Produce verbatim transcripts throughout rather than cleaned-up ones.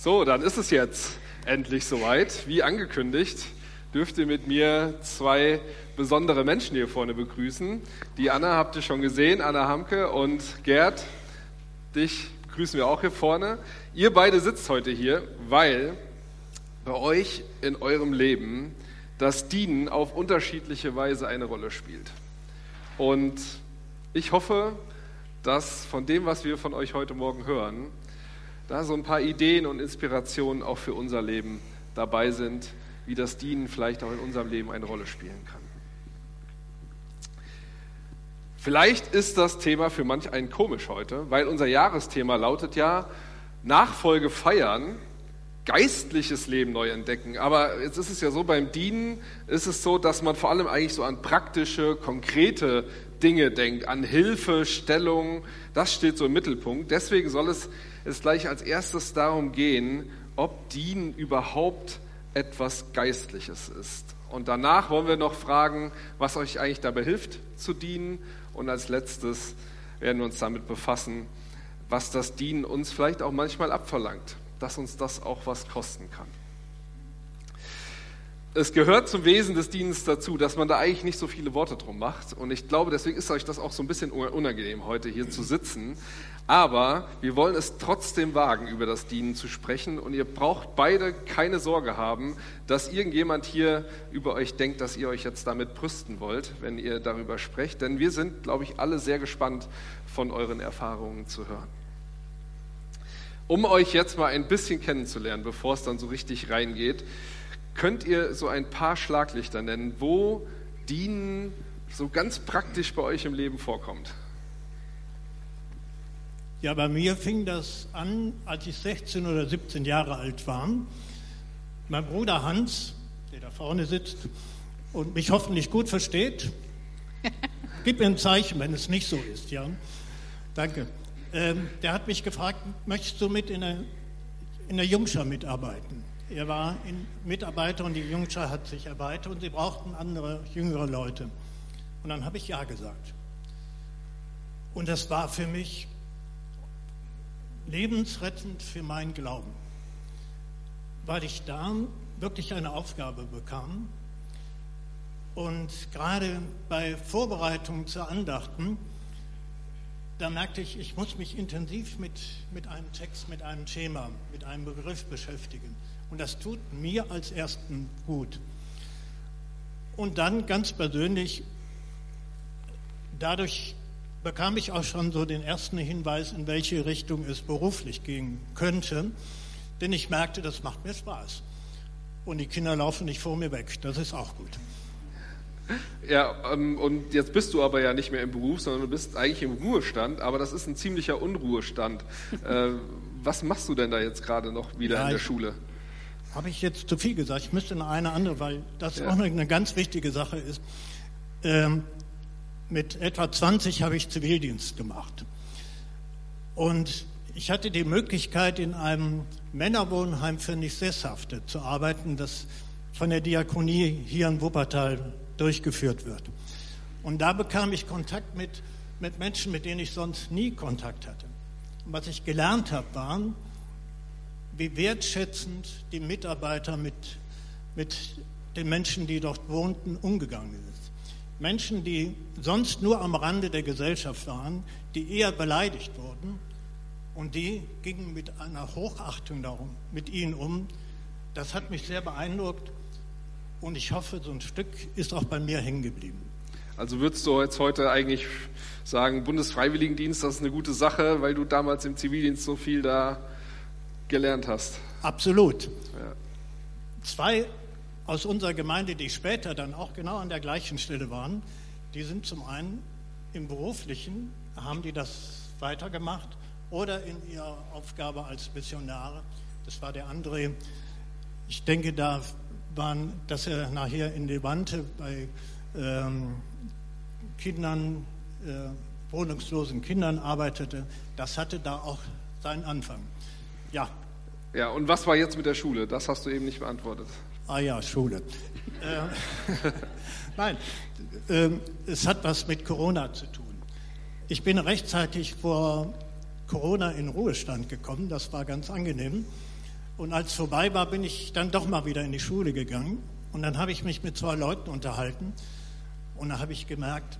So, dann ist es jetzt endlich soweit. Wie angekündigt, dürft ihr mit mir zwei besondere Menschen hier vorne begrüßen. Die Anna habt ihr schon gesehen, Anna Hamke, und Gerd, dich begrüßen wir auch hier vorne. Ihr beide sitzt heute hier, weil bei euch in eurem Leben das Dienen auf unterschiedliche Weise eine Rolle spielt. Und ich hoffe, dass von dem, was wir von euch heute Morgen hören, da so ein paar Ideen und Inspirationen auch für unser Leben dabei sind, wie das Dienen vielleicht auch in unserem Leben eine Rolle spielen kann. Vielleicht ist das Thema für manch einen komisch heute, weil unser Jahresthema lautet ja Nachfolge feiern, geistliches Leben neu entdecken. Aber jetzt ist es ja so, beim Dienen ist es so, dass man vor allem eigentlich so an praktische, konkrete Dinge denkt, an Hilfestellung, das steht so im Mittelpunkt. Deswegen soll es, es gleich als erstes darum gehen, ob Dienen überhaupt etwas Geistliches ist. Und danach wollen wir noch fragen, was euch eigentlich dabei hilft zu dienen. Und als letztes werden wir uns damit befassen, was das Dienen uns vielleicht auch manchmal abverlangt, dass uns das auch was kosten kann. Es gehört zum Wesen des Dienens dazu, dass man da eigentlich nicht so viele Worte drum macht. Und ich glaube, deswegen ist euch das auch so ein bisschen unangenehm, heute hier zu sitzen. Aber wir wollen es trotzdem wagen, über das Dienen zu sprechen. Und ihr braucht beide keine Sorge haben, dass irgendjemand hier über euch denkt, dass ihr euch jetzt damit brüsten wollt, wenn ihr darüber sprecht. Denn wir sind, glaube ich, alle sehr gespannt, von euren Erfahrungen zu hören. Um euch jetzt mal ein bisschen kennenzulernen, bevor es dann so richtig reingeht, könnt ihr so ein paar Schlaglichter nennen, wo Dienen so ganz praktisch bei euch im Leben vorkommt? Ja, bei mir fing das an, als ich sechzehn oder siebzehn Jahre alt war. Mein Bruder Hans, der da vorne sitzt und mich hoffentlich gut versteht, gib mir ein Zeichen, wenn es nicht so ist. Ja, danke. Ähm, der hat mich gefragt, möchtest du mit in der, in der Jungschar mitarbeiten? Er war in Mitarbeiter und die Jungschar hat sich erweitert und sie brauchten andere, jüngere Leute. Und dann habe ich ja gesagt. Und das war für mich lebensrettend für meinen Glauben, weil ich da wirklich eine Aufgabe bekam. Und gerade bei Vorbereitungen zur Andachten, da merkte ich, ich muss mich intensiv mit, mit einem Text, mit einem Schema, mit einem Begriff beschäftigen. Und das tut mir als Ersten gut. Und dann ganz persönlich, dadurch bekam ich auch schon so den ersten Hinweis, in welche Richtung es beruflich gehen könnte. Denn ich merkte, das macht mir Spaß. Und die Kinder laufen nicht vor mir weg. Das ist auch gut. Ja, und jetzt bist du aber ja nicht mehr im Beruf, sondern du bist eigentlich im Ruhestand, aber das ist ein ziemlicher Unruhestand. Was machst du denn da jetzt gerade noch wieder ja, in der Schule? Habe ich jetzt zu viel gesagt? Ich müsste noch eine andere, weil das ja auch eine ganz wichtige Sache ist. Ähm, mit etwa zwanzig habe ich Zivildienst gemacht. Und ich hatte die Möglichkeit, in einem Männerwohnheim für Nicht-Sesshafte zu arbeiten, das von der Diakonie hier in Wuppertal durchgeführt wird. Und da bekam ich Kontakt mit, mit Menschen, mit denen ich sonst nie Kontakt hatte. Und was ich gelernt habe, war, wie wertschätzend die Mitarbeiter mit, mit den Menschen, die dort wohnten, umgegangen sind. Menschen, die sonst nur am Rande der Gesellschaft waren, die eher beleidigt wurden und die gingen mit einer Hochachtung darum, mit ihnen um. Das hat mich sehr beeindruckt und ich hoffe, so ein Stück ist auch bei mir hängen geblieben. Also würdest du jetzt heute eigentlich sagen, Bundesfreiwilligendienst, das ist eine gute Sache, weil du damals im Zivildienst so viel da gelernt hast? Absolut. Ja. Zwei aus unserer Gemeinde, die später dann auch genau an der gleichen Stelle waren, die sind zum einen im Beruflichen, haben die das weitergemacht oder in ihrer Aufgabe als Missionare. Das war der André. Ich denke, da waren, dass er nachher in Levante bei ähm, Kindern, äh, wohnungslosen Kindern arbeitete. Das hatte da auch seinen Anfang. Ja. Ja, und was war jetzt mit der Schule? Das hast du eben nicht beantwortet. Ah ja, Schule. äh, Nein, äh, es hat was mit Corona zu tun. Ich bin rechtzeitig vor Corona in Ruhestand gekommen, das war ganz angenehm. Und als es vorbei war, bin ich dann doch mal wieder in die Schule gegangen. Und dann habe ich mich mit zwei Leuten unterhalten. Und da habe ich gemerkt,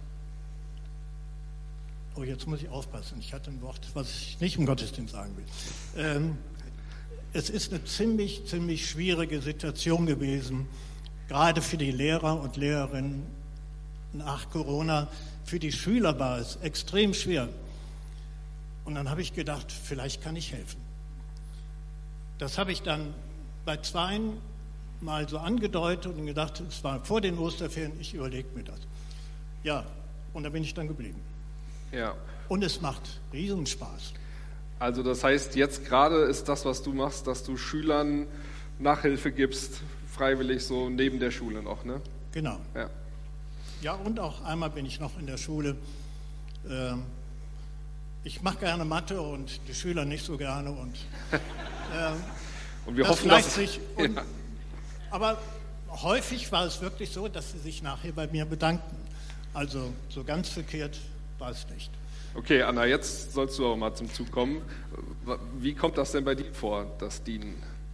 oh, jetzt muss ich aufpassen. Ich hatte ein Wort, was ich nicht im Gottesdienst sagen will. Ähm, es ist eine ziemlich, ziemlich schwierige Situation gewesen, gerade für die Lehrer und Lehrerinnen nach Corona. Für die Schüler war es extrem schwer. Und dann habe ich gedacht, vielleicht kann ich helfen. Das habe ich dann bei zweien mal so angedeutet und gedacht, es war vor den Osterferien, ich überlege mir das. Ja, und da bin ich dann geblieben. Ja. Und es macht Riesenspaß. Also das heißt, jetzt gerade ist das, was du machst, dass du Schülern Nachhilfe gibst, freiwillig so neben der Schule noch, ne? Genau. Ja. Ja, und auch einmal bin ich noch in der Schule. Ähm, ich mache gerne Mathe und die Schüler nicht so gerne. Und, ähm, und wir das hoffen, gleicht dass sich. Und, ja. Aber häufig war es wirklich so, dass sie sich nachher bei mir bedankten. Also so ganz verkehrt war es nicht. Okay, Anna, jetzt sollst du auch mal zum Zug kommen. Wie kommt das denn bei dir vor, das Dienen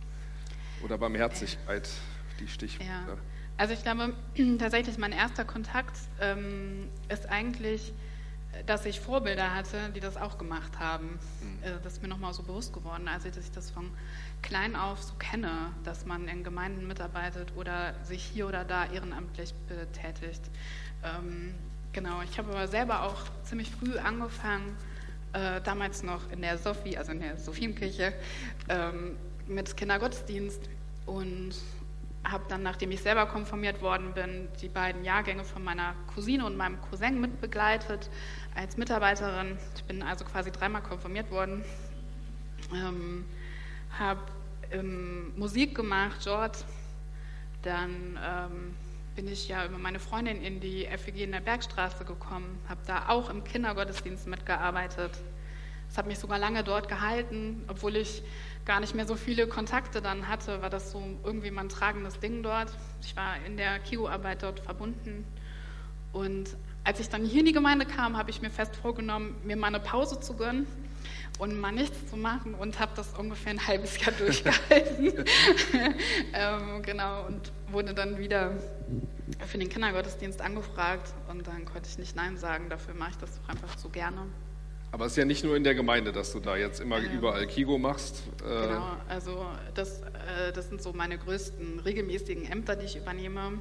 oder Barmherzigkeit, die Stichworte? Ja. Also ich glaube, tatsächlich mein erster Kontakt ähm, ist eigentlich, dass ich Vorbilder hatte, die das auch gemacht haben. Mhm. Äh, das ist mir nochmal so bewusst geworden, als ich das von klein auf so kenne, dass man in Gemeinden mitarbeitet oder sich hier oder da ehrenamtlich betätigt. Ähm, genau, ich habe aber selber auch ziemlich früh angefangen, äh, damals noch in der Sophie, also in der Sophienkirche, ähm, mit Kindergottesdienst und habe dann, nachdem ich selber konfirmiert worden bin, die beiden Jahrgänge von meiner Cousine und meinem Cousin mitbegleitet als Mitarbeiterin. Ich bin also quasi dreimal konfirmiert worden. Ähm, habe ähm, Musik gemacht dort. Dann ähm, bin ich ja über meine Freundin in die F E G in der Bergstraße gekommen, habe da auch im Kindergottesdienst mitgearbeitet. Das hat mich sogar lange dort gehalten, obwohl ich gar nicht mehr so viele Kontakte dann hatte, war das so irgendwie mein tragendes Ding dort. Ich war in der K I G O-Arbeit dort verbunden. Und als ich dann hier in die Gemeinde kam, habe ich mir fest vorgenommen, mir mal eine Pause zu gönnen und mal nichts zu machen und habe das ungefähr ein halbes Jahr durchgehalten. ähm, genau, und wurde dann wieder für den Kindergottesdienst angefragt und dann konnte ich nicht Nein sagen, dafür mache ich das doch einfach so gerne. Aber es ist ja nicht nur in der Gemeinde, dass du da jetzt immer ähm, überall K I G O machst. Äh genau, also das, äh, das sind so meine größten regelmäßigen Ämter, die ich übernehme.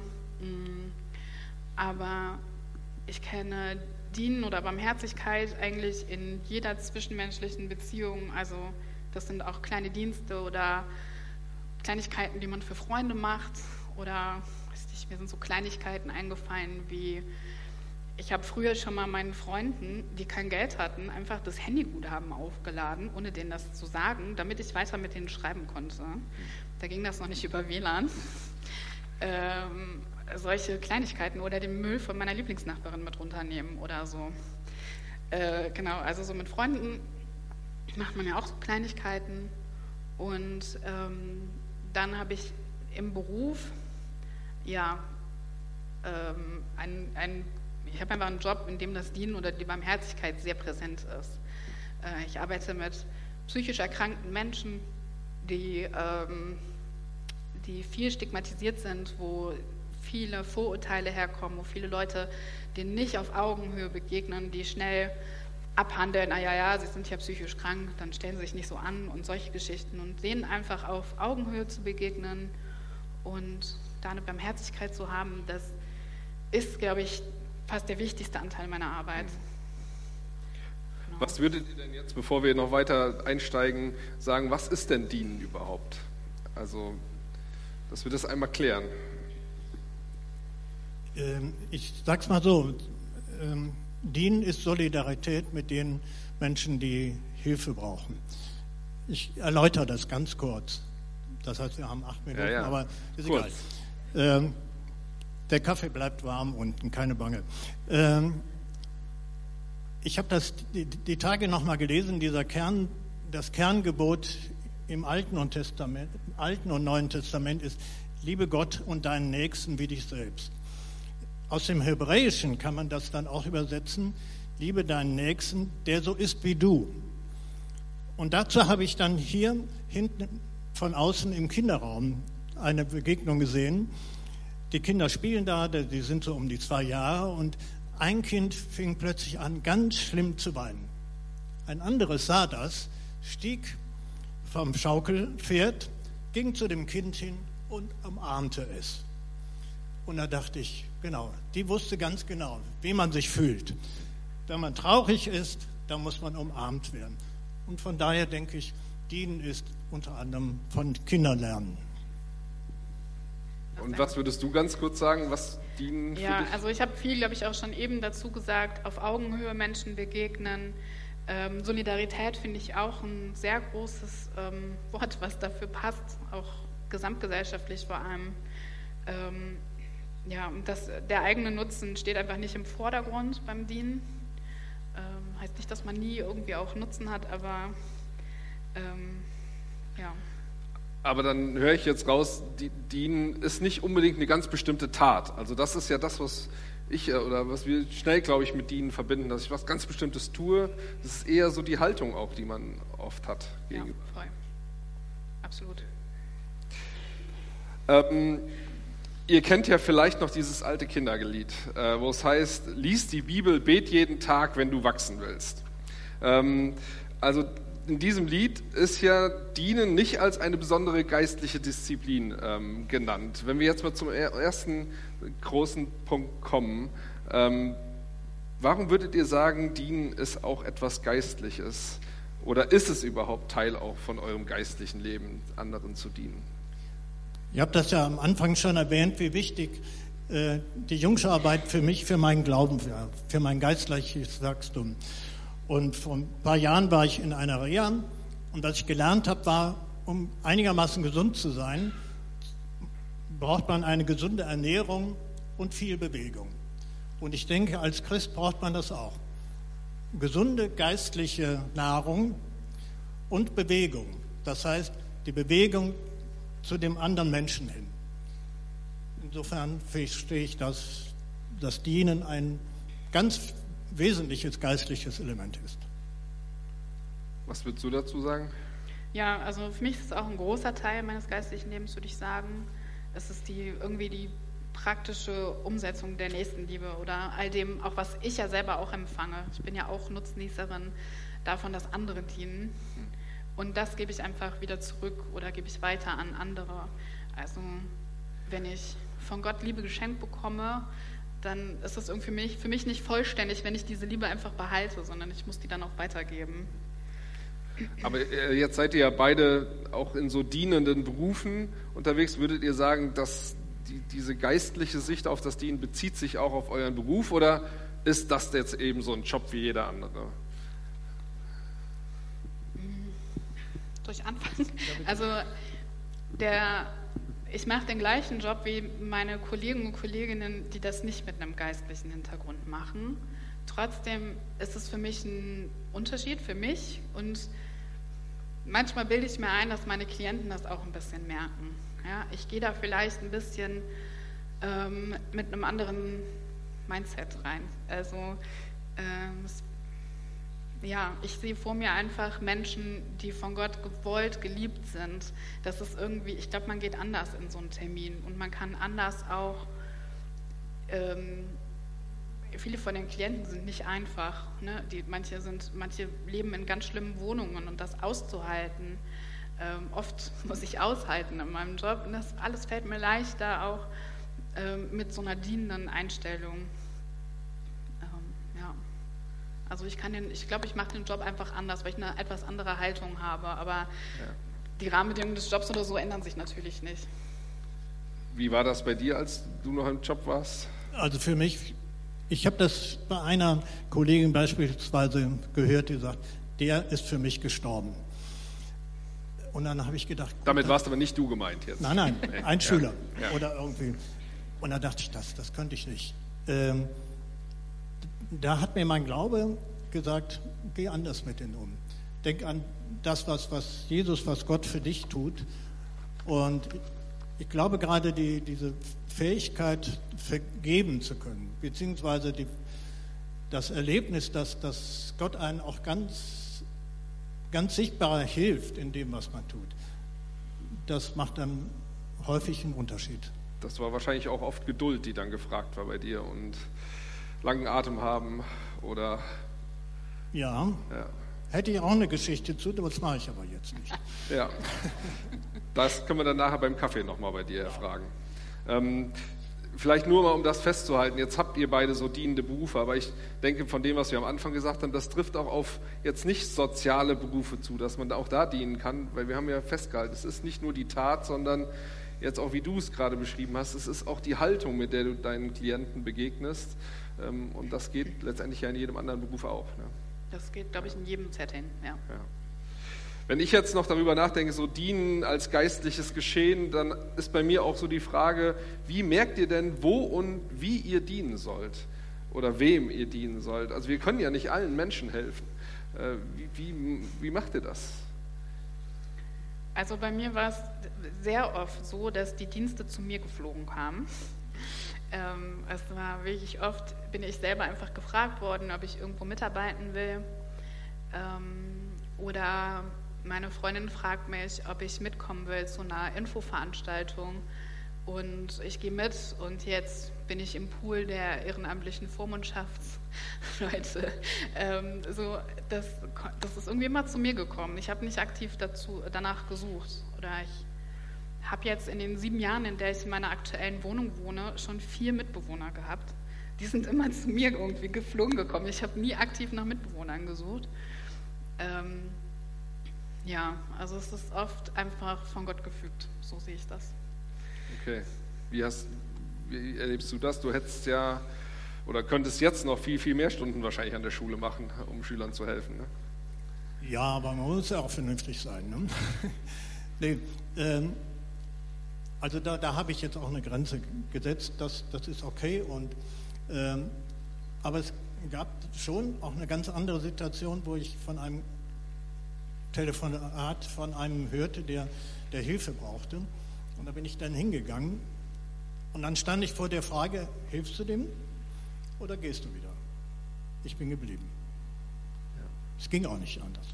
Aber ich kenne Dienen oder Barmherzigkeit eigentlich in jeder zwischenmenschlichen Beziehung. Also das sind auch kleine Dienste oder Kleinigkeiten, die man für Freunde macht. Oder weiß nicht, mir sind so Kleinigkeiten eingefallen wie: Ich habe früher schon mal meinen Freunden, die kein Geld hatten, einfach das Handyguthaben aufgeladen, ohne denen das zu sagen, damit ich weiter mit denen schreiben konnte. Da ging das noch nicht über W L A N. Ähm, solche Kleinigkeiten oder den Müll von meiner Lieblingsnachbarin mit runternehmen oder so. Äh, genau, also so mit Freunden macht man ja auch so Kleinigkeiten. Und ähm, dann habe ich im Beruf, ja, ähm, ein, ein Ich habe einfach einen Job, in dem das Dienen oder die Barmherzigkeit sehr präsent ist. Ich arbeite mit psychisch erkrankten Menschen, die, ähm, die viel stigmatisiert sind, wo viele Vorurteile herkommen, wo viele Leute denen nicht auf Augenhöhe begegnen, die schnell abhandeln, ah ja, ja, sie sind ja psychisch krank, dann stellen sie sich nicht so an und solche Geschichten. Und denen einfach auf Augenhöhe zu begegnen und da eine Barmherzigkeit zu haben, das ist, glaube ich, fast der wichtigste Anteil meiner Arbeit. Genau. Was würdet ihr denn jetzt, bevor wir noch weiter einsteigen, sagen, was ist denn Dienen überhaupt? Also, dass wir das einmal klären. Ähm, ich sag's mal so, ähm, Dienen ist Solidarität mit den Menschen, die Hilfe brauchen. Ich erläutere das ganz kurz. Das heißt, wir haben acht Minuten, ja, ja. aber ist kurz. Egal. Ähm, Der Kaffee bleibt warm unten, keine Bange. Ähm, ich habe das die, die Tage nochmal gelesen, dieser Kern, das Kerngebot im Alten und, Testament, Alten und Neuen Testament ist: Liebe Gott und deinen Nächsten wie dich selbst. Aus dem Hebräischen kann man das dann auch übersetzen: Liebe deinen Nächsten, der so ist wie du. Und dazu habe ich dann hier hinten von außen im Kinderraum eine Begegnung gesehen. Die Kinder spielen da, die sind so um die zwei Jahre und ein Kind fing plötzlich an, ganz schlimm zu weinen. Ein anderes sah das, stieg vom Schaukelpferd, ging zu dem Kind hin und umarmte es. Und da dachte ich, genau, die wusste ganz genau, wie man sich fühlt. Wenn man traurig ist, dann muss man umarmt werden. Und von daher denke ich, Dienen ist unter anderem von Kindern lernen. Und was würdest du ganz kurz sagen, was Dienen für Ja, dich? also ich habe viel, glaube ich, auch schon eben dazu gesagt, auf Augenhöhe Menschen begegnen. Ähm, Solidarität finde ich auch ein sehr großes ähm, Wort, was dafür passt, auch gesamtgesellschaftlich vor allem. Ähm, ja, und das, der eigene Nutzen steht einfach nicht im Vordergrund beim Dienen. Ähm, heißt nicht, dass man nie irgendwie auch Nutzen hat, aber ähm, ja. Aber dann höre ich jetzt raus, die, Dienen ist nicht unbedingt eine ganz bestimmte Tat. Also das ist ja das, was ich äh, oder was wir schnell, glaube ich, mit Dienen verbinden, dass ich was ganz Bestimmtes tue. Das ist eher so die Haltung auch, die man oft hat. Ja, gegenüber. voll. Absolut. Ähm, ihr kennt ja vielleicht noch dieses alte Kinderlied, äh, wo es heißt, lies die Bibel, bet jeden Tag, wenn du wachsen willst. Ähm, also in diesem Lied ist ja Dienen nicht als eine besondere geistliche Disziplin ähm, genannt. Wenn wir jetzt mal zum ersten großen Punkt kommen, ähm, warum würdet ihr sagen, Dienen ist auch etwas Geistliches? Oder ist es überhaupt Teil auch von eurem geistlichen Leben, anderen zu dienen? Ihr habt das ja am Anfang schon erwähnt, wie wichtig äh, die Jungschararbeit für mich, für meinen Glauben war, für mein geistliches Wachstum. Und vor ein paar Jahren war ich in einer Reha und was ich gelernt habe, war, um einigermaßen gesund zu sein, braucht man eine gesunde Ernährung und viel Bewegung. Und ich denke, als Christ braucht man das auch. Gesunde geistliche Nahrung und Bewegung. Das heißt, die Bewegung zu dem anderen Menschen hin. Insofern verstehe ich, dass das Dienen ein ganz wesentliches geistliches Element ist. Was würdest du dazu sagen? Ja, also für mich ist es auch ein großer Teil meines geistlichen Lebens, würde ich sagen. Es ist die irgendwie die praktische Umsetzung der Nächstenliebe oder all dem, auch was ich ja selber auch empfange. Ich bin ja auch Nutznießerin davon, dass andere dienen. Und das gebe ich einfach wieder zurück oder gebe ich weiter an andere. Also wenn ich von Gott Liebe geschenkt bekomme, dann ist das irgendwie für mich, für mich nicht vollständig, wenn ich diese Liebe einfach behalte, sondern ich muss die dann auch weitergeben. Aber jetzt seid ihr ja beide auch in so dienenden Berufen unterwegs. Würdet ihr sagen, dass die, diese geistliche Sicht auf das Dienen bezieht sich auch auf euren Beruf oder ist das jetzt eben so ein Job wie jeder andere? Soll ich anfangen? Also der, ich mache den gleichen Job wie meine Kollegen und Kolleginnen, die das nicht mit einem geistlichen Hintergrund machen. Trotzdem ist es für mich ein Unterschied für mich und manchmal bilde ich mir ein, dass meine Klienten das auch ein bisschen merken. Ja, ich gehe da vielleicht ein bisschen ähm, mit einem anderen Mindset rein. Also ähm, es Ja, ich sehe vor mir einfach Menschen, die von Gott gewollt, geliebt sind. Das ist irgendwie, ich glaube, man geht anders in so einen Termin und man kann anders auch, ähm, viele von den Klienten sind nicht einfach, ne? Die, manche, sind, manche leben in ganz schlimmen Wohnungen und das auszuhalten, ähm, oft muss ich aushalten in meinem Job und das alles fällt mir leichter auch ähm, mit so einer dienenden Einstellung. Ähm, ja. Also ich kann den, ich glaube, ich mache den Job einfach anders, weil ich eine etwas andere Haltung habe. Aber ja. Die Rahmenbedingungen des Jobs oder so ändern sich natürlich nicht. Wie war das bei dir, als du noch im Job warst? Also für mich, ich habe das bei einer Kollegin beispielsweise gehört, die sagt, der ist für mich gestorben. Und dann habe ich gedacht... Damit warst aber nicht du gemeint jetzt. Nein, nein, ein ja. Schüler Ja. oder irgendwie. Und da dachte ich, das, das könnte ich nicht. Ähm, Da hat mir mein Glaube gesagt, geh anders mit denen um. Denk an das, was, was Jesus, was Gott für dich tut. Und ich glaube gerade die, diese Fähigkeit, vergeben zu können, beziehungsweise die, das Erlebnis, dass, dass Gott einen auch ganz, ganz sichtbar hilft in dem, was man tut. das macht dann häufig einen Unterschied. Das war wahrscheinlich auch oft Geduld, die dann gefragt war bei dir und langen Atem haben oder... Ja, ja. Hätte ich auch eine Geschichte zu, das mache ich aber jetzt nicht. Ja, das können wir dann nachher beim Kaffee nochmal bei dir erfragen. Ähm, vielleicht nur mal, um das festzuhalten, jetzt habt ihr beide so dienende Berufe, aber ich denke, von dem, was wir am Anfang gesagt haben, das trifft auch auf jetzt nicht soziale Berufe zu, dass man auch da dienen kann, weil wir haben ja festgehalten, es ist nicht nur die Tat, sondern jetzt auch, wie du es gerade beschrieben hast, es ist auch die Haltung, mit der du deinen Klienten begegnest, ähm, und das geht letztendlich ja in jedem anderen Beruf auch. Ne? Das geht, glaube ich, in jedem Setting, ja. ja. Wenn ich jetzt noch darüber nachdenke, so dienen als geistliches Geschehen, dann ist bei mir auch so die Frage, wie merkt ihr denn, wo und wie ihr dienen sollt oder wem ihr dienen sollt? Also wir können ja nicht allen Menschen helfen. Äh, wie, wie, wie macht ihr das? Also bei mir war es sehr oft so, dass die Dienste zu mir geflogen kamen. Ähm, es war wirklich oft, bin ich selber einfach gefragt worden, ob ich irgendwo mitarbeiten will. Ähm, oder meine Freundin fragt mich, ob ich mitkommen will zu einer Infoveranstaltung. Und ich gehe mit und jetzt bin ich im Pool der ehrenamtlichen Vormundschaftsleute. Ähm, so, das, das ist irgendwie immer zu mir gekommen. Ich habe nicht aktiv dazu, danach gesucht. Oder ich habe jetzt in den sieben Jahren, in der ich in meiner aktuellen Wohnung wohne, schon vier Mitbewohner gehabt. Die sind immer zu mir irgendwie geflogen gekommen. Ich habe nie aktiv nach Mitbewohnern gesucht. Ähm, ja, also es ist oft einfach von Gott gefügt. So sehe ich das. Okay. Wie, hast, wie erlebst du das? Du hättest ja oder könntest jetzt noch viel, viel mehr Stunden wahrscheinlich an der Schule machen, um Schülern zu helfen. Ne? Ja, aber man muss ja auch vernünftig sein. Ne? nee, ähm, Also da, da habe ich jetzt auch eine Grenze gesetzt, das, das ist okay. Und, ähm, aber es gab schon auch eine ganz andere Situation, wo ich von einem Telefonat von einem hörte, der, der Hilfe brauchte. Und da bin ich dann hingegangen und dann stand ich vor der Frage, hilfst du dem oder gehst du wieder? Ich bin geblieben. Ja. Es ging auch nicht anders.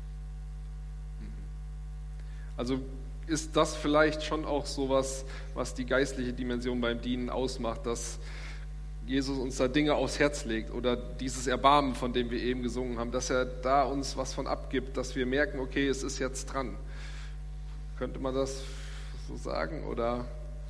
Also ist das vielleicht schon auch sowas, was die geistliche Dimension beim Dienen ausmacht, dass Jesus uns da Dinge aufs Herz legt oder dieses Erbarmen, von dem wir eben gesungen haben, dass er da uns was von abgibt, dass wir merken, okay, es ist jetzt dran. Könnte man das so sagen? Oder?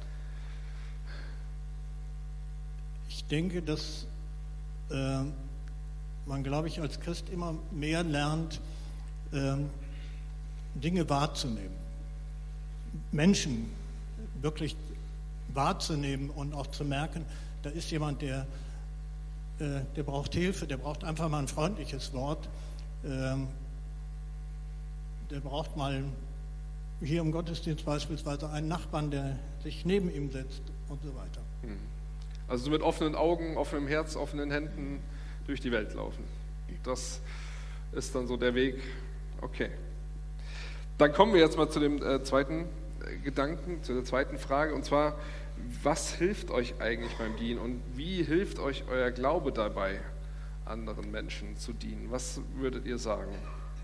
Ich denke, dass äh, man, glaube ich, als Christ immer mehr lernt, äh, Dinge wahrzunehmen. Menschen wirklich wahrzunehmen und auch zu merken, da ist jemand, der, äh, der braucht Hilfe, der braucht einfach mal ein freundliches Wort, ähm, der braucht mal hier im Gottesdienst beispielsweise einen Nachbarn, der sich neben ihm setzt und so weiter. Also mit offenen Augen, offenem Herz, offenen Händen durch die Welt laufen. Das ist dann so der Weg. Okay. Dann kommen wir jetzt mal zu dem äh, zweiten Gedanken, zu der zweiten Frage, und zwar, was hilft euch eigentlich beim Dienen und wie hilft euch euer Glaube dabei, anderen Menschen zu dienen? Was würdet ihr sagen?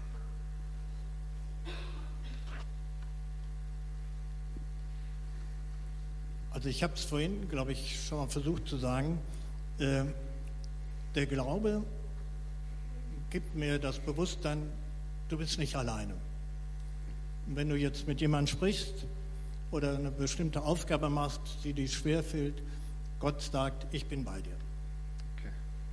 Also ich habe es vorhin, glaube ich, schon mal versucht zu sagen, äh, der Glaube gibt mir das Bewusstsein, du bist nicht alleine. Und wenn du jetzt mit jemandem sprichst oder eine bestimmte Aufgabe machst, die dir schwerfällt, Gott sagt, ich bin bei dir. Okay.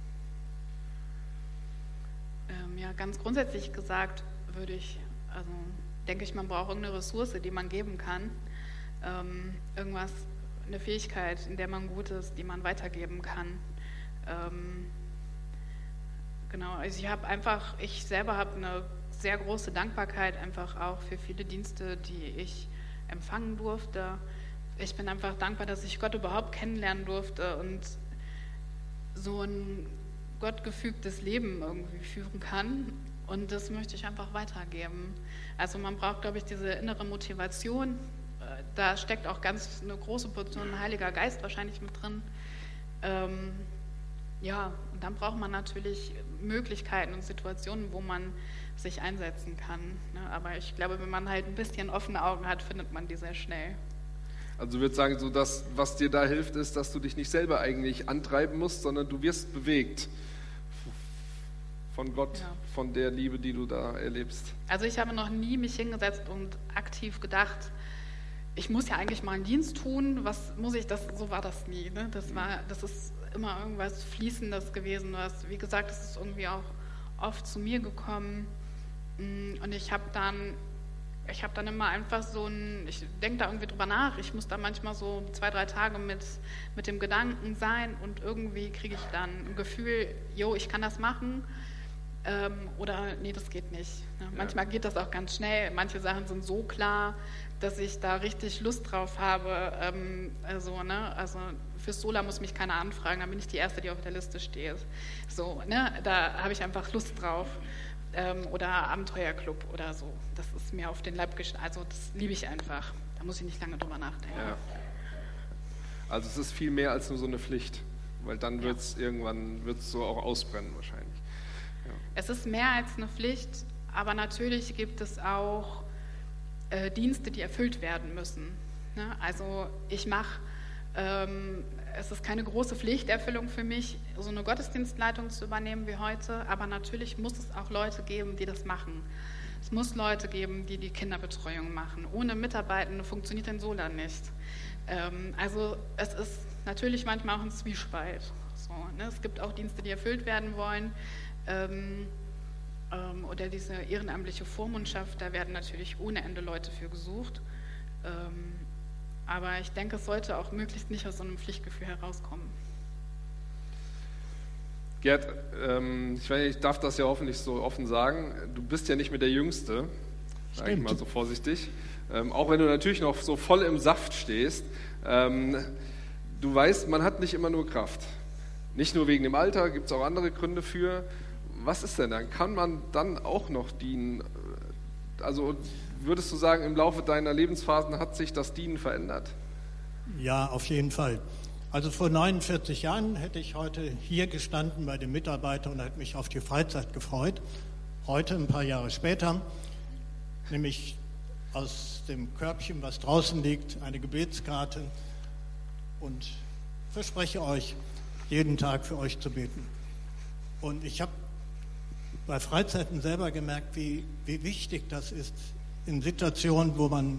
Ähm, ja, ganz grundsätzlich gesagt würde ich, also denke ich, man braucht irgendeine Ressource, die man geben kann. Ähm, irgendwas, eine Fähigkeit, in der man gut ist, die man weitergeben kann. Ähm, genau, also ich habe einfach, ich selber habe eine sehr große Dankbarkeit einfach auch für viele Dienste, die ich empfangen durfte. Ich bin einfach dankbar, dass ich Gott überhaupt kennenlernen durfte und so ein gottgefügtes Leben irgendwie führen kann. Und das möchte ich einfach weitergeben. Also man braucht, glaube ich, diese innere Motivation. Da steckt auch ganz eine große Portion Heiliger Geist wahrscheinlich mit drin. Ähm, Ja, und dann braucht man natürlich Möglichkeiten und Situationen, wo man sich einsetzen kann. Ne? Aber ich glaube, wenn man halt ein bisschen offene Augen hat, findet man die sehr schnell. Also ich würde sagen, so das, was dir da hilft, ist, dass du dich nicht selber eigentlich antreiben musst, sondern du wirst bewegt von Gott, ja. von der Liebe, die du da erlebst. Also ich habe noch nie mich hingesetzt und aktiv gedacht, ich muss ja eigentlich mal einen Dienst tun, was muss ich, das, so war das nie. Ne? Das war, das ist immer irgendwas Fließendes gewesen. Was, wie gesagt, es ist irgendwie auch oft zu mir gekommen und ich habe dann Ich habe dann immer einfach so ein, ich denke da irgendwie drüber nach, ich muss da manchmal so zwei, drei Tage mit, mit dem Gedanken sein und irgendwie kriege ich dann ein Gefühl, jo, ich kann das machen ähm, oder nee, das geht nicht. Ne? Ja. Manchmal geht das auch ganz schnell, manche Sachen sind so klar, dass ich da richtig Lust drauf habe. Ähm, also, ne, also fürs Sola muss mich keiner anfragen, dann bin ich die Erste, die auf der Liste steht. So, ne, da habe ich einfach Lust drauf. Oder Abenteuerclub oder so. Das ist mir auf den Leib geschnitten. Also das liebe ich einfach. Da muss ich nicht lange drüber nachdenken. Ja. Also es ist viel mehr als nur so eine Pflicht, weil dann wird es ja. irgendwann wird's so auch ausbrennen wahrscheinlich. Ja. Es ist mehr als eine Pflicht, aber natürlich gibt es auch äh, Dienste, die erfüllt werden müssen. Ne? Also ich mache ähm, es ist keine große Pflichterfüllung für mich, so eine Gottesdienstleitung zu übernehmen wie heute, aber natürlich muss es auch Leute geben, die das machen. Es muss Leute geben, die die Kinderbetreuung machen. Ohne Mitarbeitende funktioniert ein Sola nicht. Ähm, also es ist natürlich manchmal auch ein Zwiespalt. So, ne? Es gibt auch Dienste, die erfüllt werden wollen. Ähm, ähm, oder diese ehrenamtliche Vormundschaft, da werden natürlich ohne Ende Leute für gesucht. Ähm, Aber ich denke, es sollte auch möglichst nicht aus so einem Pflichtgefühl herauskommen. Gerd, ähm, ich, weiß, ich darf das ja hoffentlich so offen sagen, du bist ja nicht mehr der Jüngste, sage ich mal so vorsichtig, ähm, auch wenn du natürlich noch so voll im Saft stehst. Ähm, du weißt, man hat nicht immer nur Kraft. Nicht nur wegen dem Alter, gibt es auch andere Gründe für. Was ist denn dann? Kann man dann auch noch dienen? Also würdest du sagen, im Laufe deiner Lebensphasen hat sich das Dienen verändert? Ja, auf jeden Fall. Also vor neunundvierzig Jahren hätte ich heute hier gestanden bei den Mitarbeitern und hätte mich auf die Freizeit gefreut. Heute, ein paar Jahre später, nehme ich aus dem Körbchen, was draußen liegt, eine Gebetskarte und verspreche euch, jeden Tag für euch zu beten. Und ich habe bei Freizeiten selber gemerkt, wie, wie wichtig das ist, in Situationen, wo man,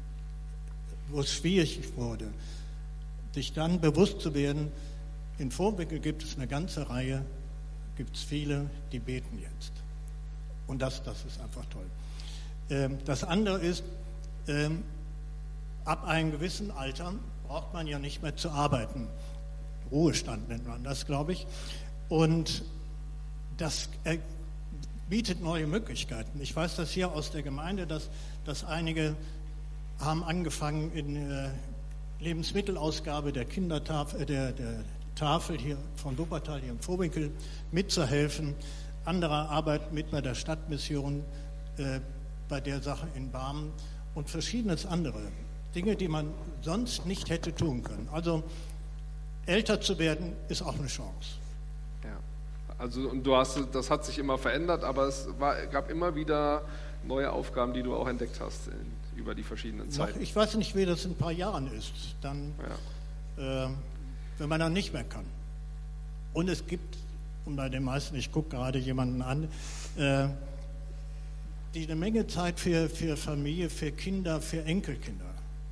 wo es schwierig wurde, sich dann bewusst zu werden, in Vorwinkel gibt es eine ganze Reihe, gibt es viele, die beten jetzt. Und das, das ist einfach toll. Ähm, das andere ist, ähm, ab einem gewissen Alter braucht man ja nicht mehr zu arbeiten. Ruhestand nennt man das, glaube ich. Und das äh, bietet neue Möglichkeiten. Ich weiß das hier aus der Gemeinde, dass, dass einige haben angefangen in äh, Lebensmittelausgabe der Kindertafel, äh, der, der Tafel hier von Wuppertal, hier im Vorwinkel, mitzuhelfen. Andere arbeiten mit bei der Stadtmission, äh, bei der Sache in Barmen und verschiedenes andere. Dinge, die man sonst nicht hätte tun können. Also älter zu werden, ist auch eine Chance. Ja. Also und du hast, das hat sich immer verändert, aber es war, gab immer wieder neue Aufgaben, die du auch entdeckt hast in, über die verschiedenen Zeiten. Ich weiß nicht, wie das in ein paar Jahren ist, dann, ja. äh, wenn man dann nicht mehr kann. Und es gibt, und bei den meisten, ich gucke gerade jemanden an, äh, die eine Menge Zeit für, für Familie, für Kinder, für Enkelkinder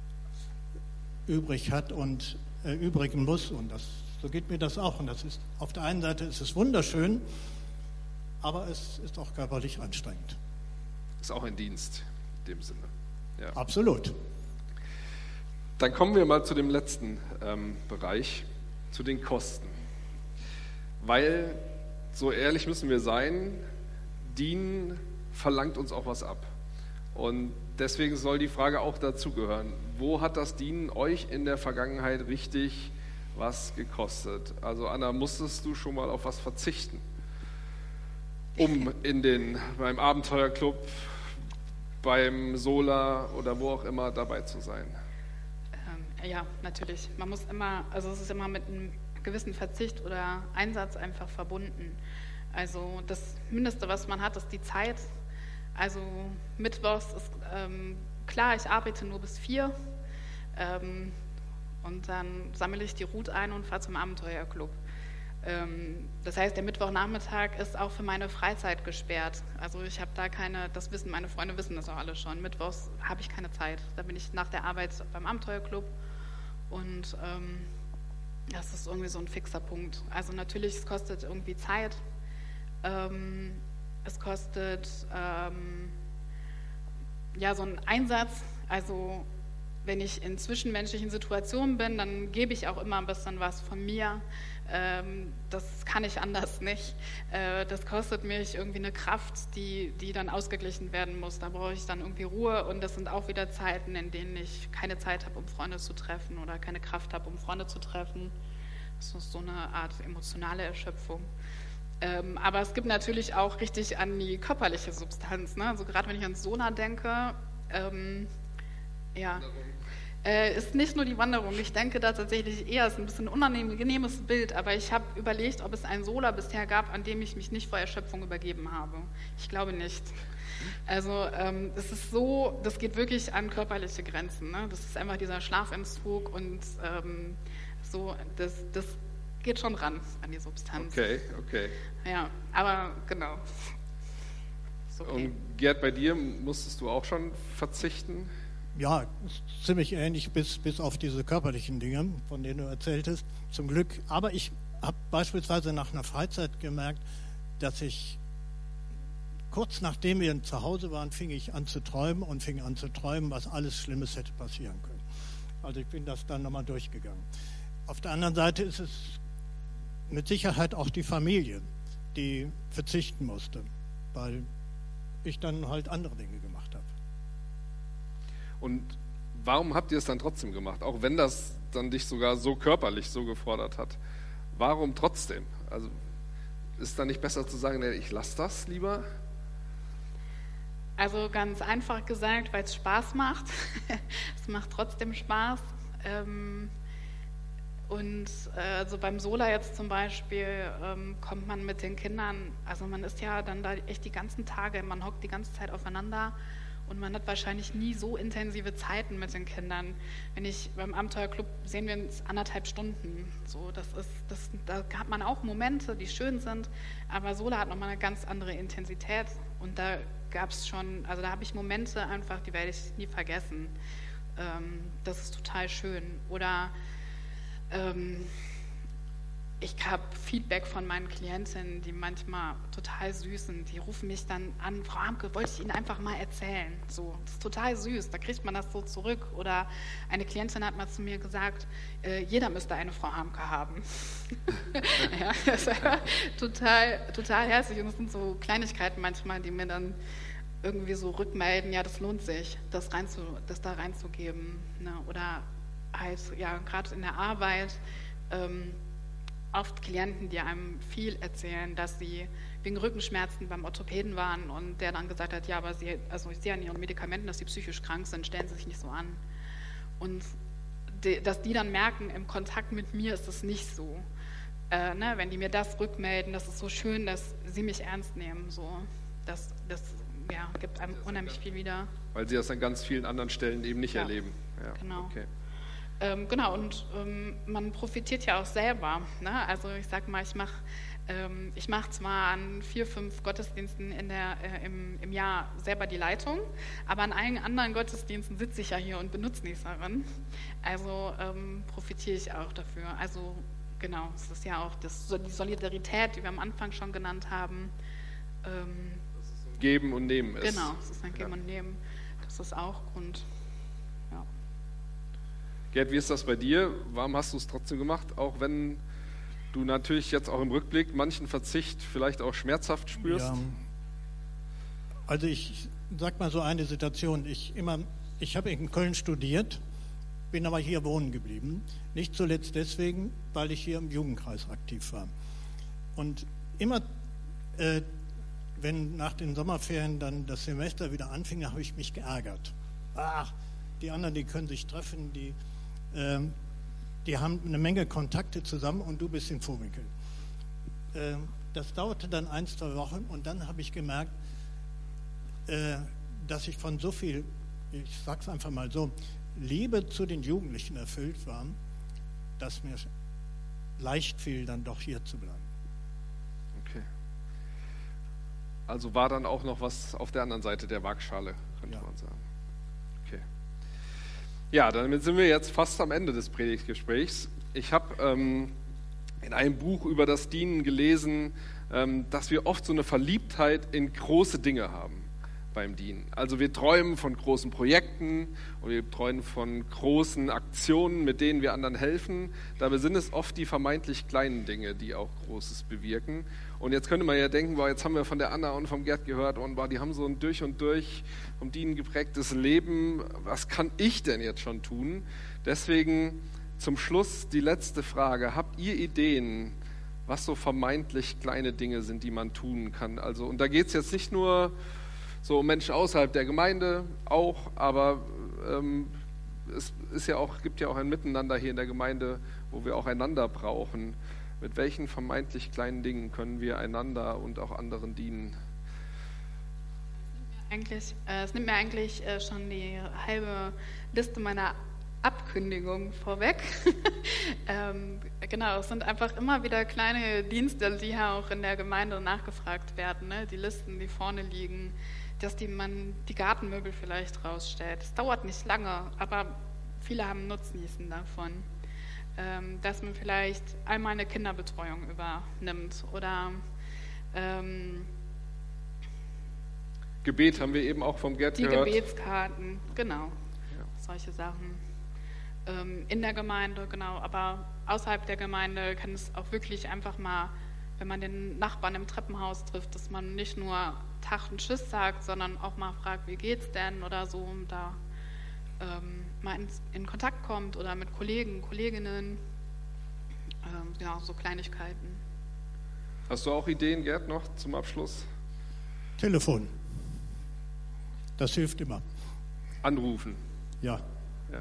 übrig hat und äh, übrigen muss. Und das, so geht mir das auch. Und das ist, auf der einen Seite ist es wunderschön, aber es ist auch körperlich anstrengend. Ist auch ein Dienst in dem Sinne. Ja. Absolut. Dann kommen wir mal zu dem letzten ähm, Bereich, zu den Kosten. Weil, so ehrlich müssen wir sein, Dienen verlangt uns auch was ab. Und deswegen soll die Frage auch dazugehören. Wo hat das Dienen euch in der Vergangenheit richtig was gekostet? Also Anna, musstest du schon mal auf was verzichten, um in den, beim Abenteuerclub, beim Sola oder wo auch immer dabei zu sein? Ähm, ja, natürlich. Man muss immer, also es ist immer mit einem gewissen Verzicht oder Einsatz einfach verbunden. Also das Mindeste, was man hat, ist die Zeit. Also mittwochs ist ähm, klar, ich arbeite nur bis vier ähm, und dann sammle ich die Route ein und fahre zum Abenteuerclub. Ähm, das heißt, der Mittwochnachmittag ist auch für meine Freizeit gesperrt. Also ich habe da keine, das wissen meine Freunde, wissen das auch alle schon. Mittwochs habe ich keine Zeit. Da bin ich nach der Arbeit beim Abenteuerclub und ähm, das ist irgendwie so ein fixer Punkt. Also natürlich, es kostet irgendwie Zeit. Ähm, es kostet ähm, ja so einen Einsatz. Also wenn ich in zwischenmenschlichen Situationen bin, dann gebe ich auch immer ein bisschen was von mir. Ähm, das kann ich anders nicht. Äh, das kostet mich irgendwie eine Kraft, die, die dann ausgeglichen werden muss. Da brauche ich dann irgendwie Ruhe und das sind auch wieder Zeiten, in denen ich keine Zeit habe, um Freunde zu treffen oder keine Kraft habe, um Freunde zu treffen. Das ist so eine Art emotionale Erschöpfung. Ähm, aber es gibt natürlich auch richtig an die körperliche Substanz. Ne? Also gerade wenn ich an Sona denke, ähm, ja, äh, ist nicht nur die Wanderung. Ich denke da tatsächlich eher, es ist ein bisschen ein unangenehmes Bild, aber ich habe überlegt, ob es einen Sola bisher gab, an dem ich mich nicht vor Erschöpfung übergeben habe. Ich glaube nicht. Also ähm, es ist so, das geht wirklich an körperliche Grenzen. Ne? Das ist einfach dieser Schlafentzug und ähm, so, das, das geht schon ran an die Substanz. Okay, okay. Ja, aber genau. Ist okay. Und Gerd, bei dir musstest du auch schon verzichten? Ja, ist ziemlich ähnlich, bis, bis auf diese körperlichen Dinge, von denen du erzähltest, zum Glück. Aber ich habe beispielsweise nach einer Freizeit gemerkt, dass ich kurz nachdem wir zu Hause waren, fing ich an zu träumen und fing an zu träumen, was alles Schlimmes hätte passieren können. Also ich bin das dann nochmal durchgegangen. Auf der anderen Seite ist es mit Sicherheit auch die Familie, die verzichten musste, weil ich dann halt andere Dinge gemacht habe. Und warum habt ihr es dann trotzdem gemacht, auch wenn das dann dich sogar so körperlich so gefordert hat? Warum trotzdem? Also ist dann nicht besser zu sagen, ich lasse das lieber? Also ganz einfach gesagt, weil es Spaß macht. Es macht trotzdem Spaß. Ähm, und äh, also beim Sola jetzt zum Beispiel ähm, kommt man mit den Kindern, also man ist ja dann da echt die ganzen Tage, man hockt die ganze Zeit aufeinander und man hat wahrscheinlich nie so intensive Zeiten mit den Kindern. Wenn ich beim Abenteuerclub sehen wir uns anderthalb Stunden. So, das ist, das, da hat man auch Momente, die schön sind, aber Sola hat nochmal eine ganz andere Intensität und da gab es schon, also da habe ich Momente einfach, die werde ich nie vergessen. Ähm, das ist total schön. Oder ähm, ich habe Feedback von meinen Klientinnen, die manchmal total süß sind. Die rufen mich dann an, Frau Hamke, wollte ich Ihnen einfach mal erzählen. So, das ist total süß, da kriegt man das so zurück. Oder eine Klientin hat mal zu mir gesagt, äh, jeder müsste eine Frau Hamke haben. Ja, das ist total, total herzlich. Und es sind so Kleinigkeiten manchmal, die mir dann irgendwie so rückmelden, ja, das lohnt sich, das, reinzu, das da reinzugeben. Ne? Oder halt, ja, gerade in der Arbeit, ähm, oft Klienten, die einem viel erzählen, dass sie wegen Rückenschmerzen beim Orthopäden waren und der dann gesagt hat, ja, aber sie, also ich sehe an ihren Medikamenten, dass sie psychisch krank sind, stellen sie sich nicht so an. Und die, dass die dann merken, im Kontakt mit mir ist es nicht so. Äh, ne, wenn die mir das rückmelden, das ist so schön, dass sie mich ernst nehmen. So. Das, das ja, gibt einem unheimlich viel wieder. Weil sie das an ganz vielen anderen Stellen eben nicht ja, erleben. Ja, genau. Okay. Ähm, genau, und ähm, man profitiert ja auch selber. Ne? Also ich sag mal, ich mache ähm, ich mach zwar an vier, fünf Gottesdiensten in der, äh, im, im Jahr selber die Leitung, aber an allen anderen Gottesdiensten sitze ich ja hier und benutze nichts darin. Also ähm, profitiere ich auch dafür. Also genau, es ist ja auch das, die Solidarität, die wir am Anfang schon genannt haben. Ähm, Geben und Nehmen ist. Genau, es ist ein Geben ja. und Nehmen. Das ist auch Grund. Ja. Gerd, wie ist das bei dir? Warum hast du es trotzdem gemacht? Auch wenn du natürlich jetzt auch im Rückblick manchen Verzicht vielleicht auch schmerzhaft spürst? Ja. Also ich sag mal so eine Situation. Ich, immer, ich habe in Köln studiert, bin aber hier wohnen geblieben. Nicht zuletzt deswegen, weil ich hier im Jugendkreis aktiv war. Und immer äh, wenn nach den Sommerferien dann das Semester wieder anfing, habe ich mich geärgert. Ach, die anderen, die können sich treffen, die, äh, die haben eine Menge Kontakte zusammen und du bist in Vohwinkel. Äh, das dauerte dann ein, zwei Wochen und dann habe ich gemerkt, äh, dass ich von so viel, ich sag's einfach mal so, Liebe zu den Jugendlichen erfüllt war, dass mir leicht fiel, dann doch hier zu bleiben. Okay. Also war dann auch noch was auf der anderen Seite der Waagschale, könnte ja. man sagen. Okay. Ja, damit sind wir jetzt fast am Ende des Predigtgesprächs. Ich habe ähm, in einem Buch über das Dienen gelesen, ähm, dass wir oft so eine Verliebtheit in große Dinge haben beim Dienen. Also wir träumen von großen Projekten und wir träumen von großen Aktionen, mit denen wir anderen helfen. Dabei sind es oft die vermeintlich kleinen Dinge, die auch Großes bewirken. Und jetzt könnte man ja denken, boah, jetzt haben wir von der Anna und vom Gerd gehört und boah, die haben so ein durch und durch vom Dienen geprägtes Leben. Was kann ich denn jetzt schon tun? Deswegen zum Schluss die letzte Frage. Habt ihr Ideen, was so vermeintlich kleine Dinge sind, die man tun kann? Also, und da geht es jetzt nicht nur so Menschen außerhalb der Gemeinde auch, aber ähm, es ist ja auch, gibt ja auch ein Miteinander hier in der Gemeinde, wo wir auch einander brauchen. Mit welchen vermeintlich kleinen Dingen können wir einander und auch anderen dienen? Eigentlich, äh, es nimmt mir eigentlich äh, schon die halbe Liste meiner Abkündigung vorweg. ähm, genau, es sind einfach immer wieder kleine Dienste, die ja auch in der Gemeinde nachgefragt werden, ne? Die Listen, die vorne liegen, dass die, man die Gartenmöbel vielleicht rausstellt. Es dauert nicht lange, aber viele haben Nutzen davon. Ähm, dass man vielleicht einmal eine Kinderbetreuung übernimmt oder ähm, Gebet haben wir eben auch vom Gerd die gehört. Gebetskarten, genau, ja. Solche Sachen. Ähm, in der Gemeinde, genau, aber außerhalb der Gemeinde kann es auch wirklich einfach mal, wenn man den Nachbarn im Treppenhaus trifft, dass man nicht nur Tag und Tschüss sagt, sondern auch mal fragt, wie geht's denn oder so, um da ähm, mal in, in Kontakt kommt oder mit Kollegen, Kolleginnen, ähm, ja, so Kleinigkeiten. Hast du auch Ideen, Gerd, noch zum Abschluss? Telefon. Das hilft immer. Anrufen. Ja. Ja.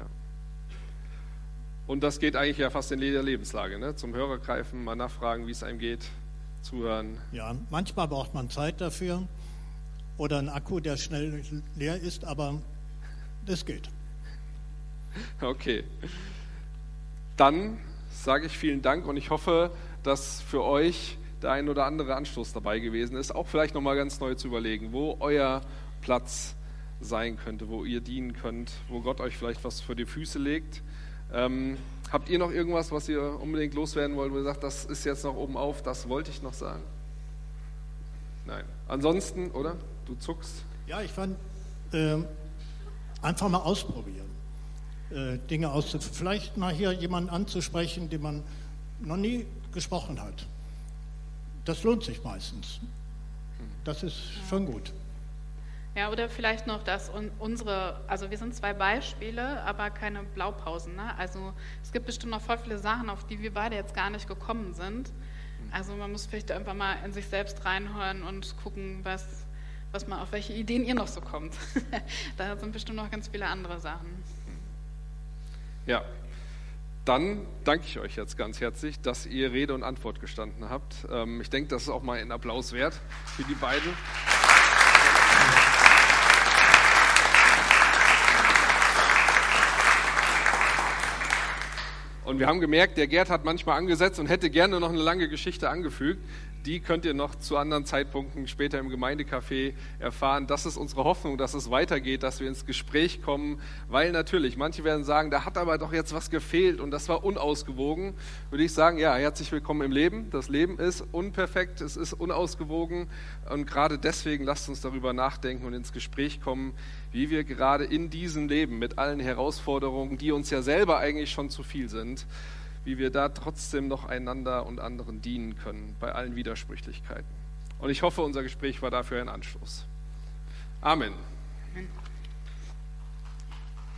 Und das geht eigentlich ja fast in jeder Lebenslage, ne? Zum Hörer greifen, mal nachfragen, wie es einem geht, zuhören. Ja, manchmal braucht man Zeit dafür oder einen Akku, der schnell leer ist, aber das geht. Okay. Dann sage ich vielen Dank und ich hoffe, dass für euch der ein oder andere Anstoß dabei gewesen ist, auch vielleicht nochmal ganz neu zu überlegen, wo euer Platz sein könnte, wo ihr dienen könnt, wo Gott euch vielleicht was vor die Füße legt. Ähm, habt ihr noch irgendwas, was ihr unbedingt loswerden wollt, wo ihr sagt, das ist jetzt noch oben auf, das wollte ich noch sagen? Nein. Ansonsten, oder? Du zuckst. Ja, ich fand, äh, einfach mal ausprobieren, äh, Dinge auszuprobieren. Vielleicht mal hier jemanden anzusprechen, den man noch nie gesprochen hat. Das lohnt sich meistens. Das ist schon gut. Ja, oder vielleicht noch, dass unsere, also wir sind zwei Beispiele, aber keine Blaupausen. Ne? Also es gibt bestimmt noch voll viele Sachen, auf die wir beide jetzt gar nicht gekommen sind. Also man muss vielleicht einfach mal in sich selbst reinhören und gucken, was, was man, auf welche Ideen ihr noch so kommt. Da sind bestimmt noch ganz viele andere Sachen. Ja, dann danke ich euch jetzt ganz herzlich, dass ihr Rede und Antwort gestanden habt. Ich denke, das ist auch mal ein Applaus wert für die beiden. Und wir haben gemerkt, der Gerd hat manchmal angesetzt und hätte gerne noch eine lange Geschichte angefügt. Die könnt ihr noch zu anderen Zeitpunkten später im Gemeindecafé erfahren. Das ist unsere Hoffnung, dass es weitergeht, dass wir ins Gespräch kommen. Weil natürlich, manche werden sagen, da hat aber doch jetzt was gefehlt und das war unausgewogen. Würde ich sagen, ja, herzlich willkommen im Leben. Das Leben ist unperfekt, es ist unausgewogen. Und gerade deswegen lasst uns darüber nachdenken und ins Gespräch kommen, wie wir gerade in diesem Leben mit allen Herausforderungen, die uns ja selber eigentlich schon zu viel sind, wie wir da trotzdem noch einander und anderen dienen können, bei allen Widersprüchlichkeiten. Und ich hoffe, unser Gespräch war dafür ein Anstoß. Amen. Amen.